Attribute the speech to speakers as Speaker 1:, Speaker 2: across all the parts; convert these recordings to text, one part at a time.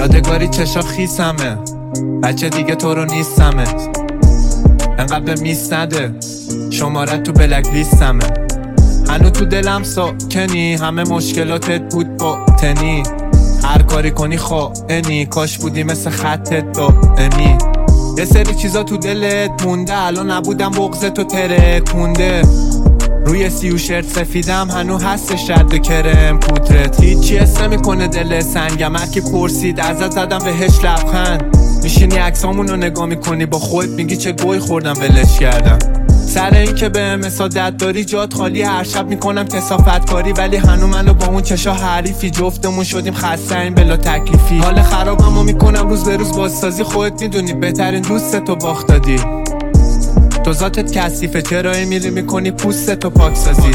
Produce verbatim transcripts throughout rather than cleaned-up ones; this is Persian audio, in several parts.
Speaker 1: یادگاری چشا خیسمه، بچه دیگه تو رو نیستمه، انقدر به میست نده، شماره تو بلک لیستمه. هنو تو دلم ساکنی، همه مشکلاتت بود باطنی، هر کاری کنی خائنی، کاش بودی مثل خطت دائمی. یه سری چیزا تو دلت مونده، الان نبودم بغضت و ترکونده. روی سیو شرط سفیدم هنو هستش رد کرم پودرت، هیچی حس نمیکنه دل سنگم. هرکی پرسید ازت زدم بهش لبخند، میشینی عکسامونو نگاه میکنی با خودت میگی چه گوی خوردم ولش کردم. سر این که به مسادت داری جات خالی، هر شب میکنم کثافت کاری، ولی هنو منو با اون چشا حریفی، جفتمون شدیم خسته این بلا تکلیفی. حال خرابمو میکنم روز به روز بازسازی، خودت میدونی بهترین دوستتو باخت دادی. تو ذاتت کثیفه، چرا میری میکنی پوستتو پاکسازی.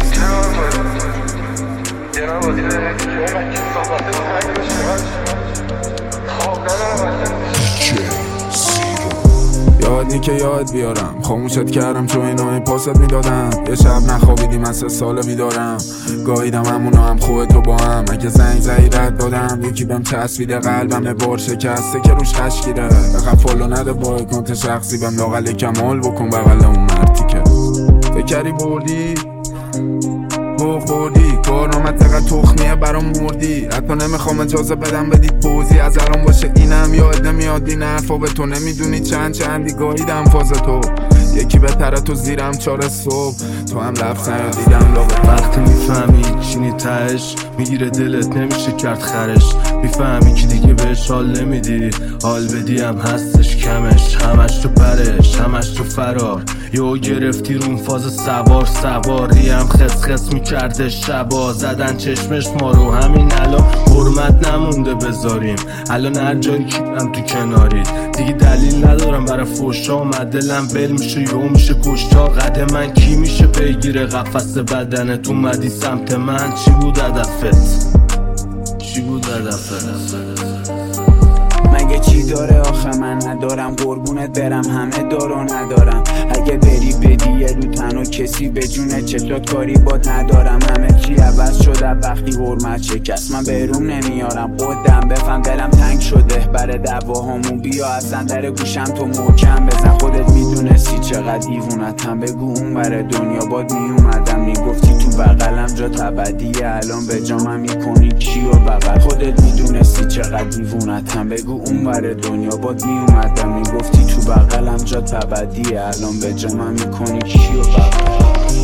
Speaker 2: یادی که یاد بیارم، خاموشت کردم چون اینا این پاست میدادم. یه شب نخوابیدیم از سه ساله بیدارم، گاهیدم همونو هم خوبه تو با هم. اگه زنگ زنگ رد دادم، یکی بهم چسبیده قلبم بار شکسته که روش خشکیده. بقید فالو نده با اکانت شخصی، بهم لاغل کمال بکن بغل اون مردی که فکری بردی گو خوردی. کارنامت تقدر تخمیه برام مردی، حتی نمیخوام اجازه بدم بدید پوزی از الان باشه. اینم یاد نمیاد این حرفا، به تو نمیدونی چند چندی گاهیدم فاز تو. یکی بهتره تو زیرم چار صبح، تو هم لفظ دیدم لابه.
Speaker 3: وقتی میفهمی چینی تهش میگیره دلت نمیشه کرد خرش، میفهمی که دیگه بهش حال نمیدی، حال بدی هم هستش کمش. همش تو پرش همش تو فرار، یو گرفتی رون فاز سوار سواری هم خس خس میکرده شبا. زدن چشمش ما رو همین الان حرمت نمونده بذاریم. الان هر جایی کیرم تو کناری، دیگه دلیل ندارم برای فوشا. اومد دلم بل میشه یو میشه کشتا. قد من کی میشه پیگیر قفس بدنت؟ اومدی سمت من، چی بود هدفت؟ چی بود هدفت؟
Speaker 4: مگه چی داره آخه من ندارم؟ قربونت برم همه دارو ندارم. اگه بری بدی یه رو تنها کسی به جونه چطور کاری باد ندارم. همه چی عوض شده وقتی حرمت شکست، من بروم نمیارم خودم بفهم. دلم تنگ شده برای دعواهامون، بیا اصلا در گوشم تو محکم بزن. خودت میدونستی چقدر دیوونتم، بگو اون بره دنیا باد میومدم. میگفتی تو بغلم جا ابدیه، الان به جامم میکنی کیو بغل. خودت میدونستی چقدر دیوونتم، بگو اون بره دنیا باد میومدم. میگفتی تو بغلم جا ابدیه، الان به جامم میکنی کیو بغل.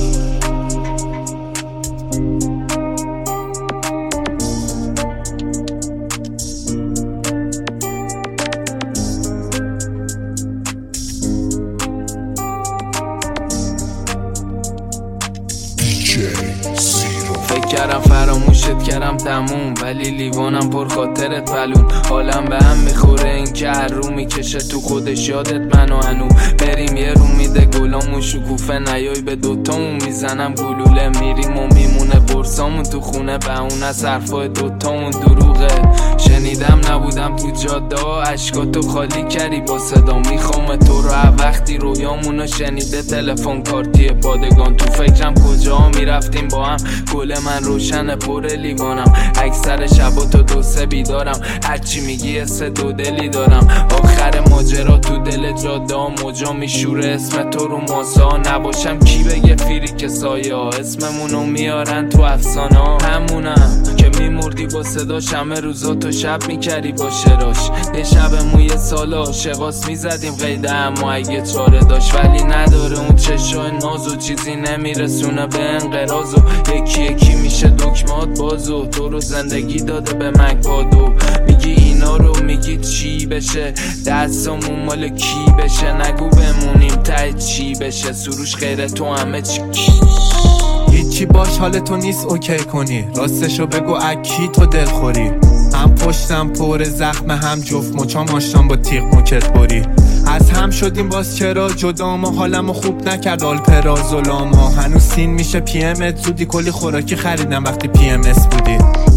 Speaker 5: فکر کردم فراموشت کردم تموم، ولی لیوانم پر خاطرت پلون. حالم به هم میخوره این که هر رو میکشه تو خودش یادت منو هنو. بریم یه رو میده گلامون شکوفه، نیای به دوتامون میزنم گلوله. میریم و میمونه برسامون تو خونه، به اون از حرفای دوتامون دروغه. شنیدم نبودم تو جاده ها، عشقاتو خالی کردی با صدا. میخوام تو رو وقتی رویامونو شنیده تلفن کارتی پادگان. تو فکرم کجا میرفتیم با هم، گل من روشن پر لیوانم. اکثر شبا تو دو سه بیدارم، هرچی میگی سه دو دلی دارم. آخر ماجرا تو دل جاده ها موجا میشوره اسم تو رو ماسا. نباشم کی بگه فیری که سایه ها اسممونو میارن تو افسانه ها. همونم که میمردی با صداش، همه روزا تو شب میکردی با شراش. یه شب موی سال عاشقاس میزدیم قیده، اما اگه چاره داشت ولی نداره. اون چشای نازو چیزی نمیرسونه به انقراض، و یکی یکی میشه دکمات بازو. تو رو زندگی داده به من کادو، میگی اینا رو میگی چی بشه؟ دستمون مال کی بشه؟ نگو بمونیم ته چی بشه؟ سروش غیر تو همه چی
Speaker 1: هیچی باش حال تو نیست اوکی کنی، راستشو بگو اکی تو دل خوری. هم پشتم پر زخم، هم جفت مچام آشتم با تیغ موکت بری. از هم شدیم باز چرا جدا؟ ما حالمو خوب نکرد آلپرا ظلاما. هنوز سین میشه پی امت زودی، کلی خوراکی خریدم وقتی پی ام اس بودی.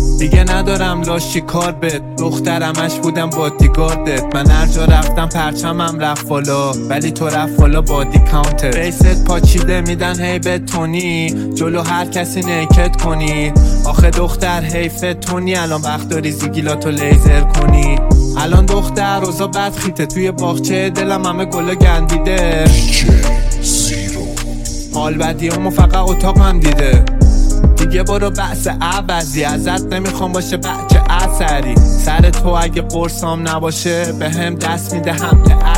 Speaker 1: دیگه ندارم لاشی کار بد، دخترمش بودم بادیگاردت. من هر جا رفتم پرچمم رفت بالا، ولی تو رفت بالا بادی کانتر. بیست پاچیده میدن هی بتونی، جلو هر کسی نیکت کنی. آخه دختر حیفت تونی، الان وقت داری زیگیلاتو لیزر کنی. الان دختر روزا بد خیته، توی باغچه دلم همه گلا گندیده. حال بدیامو فقط اتاقم دیده. دیگه برو بحث عوضی، ازت نمیخوام باشه بچه اثری. سر تو اگه قرصام نباشه به هم دست میده هم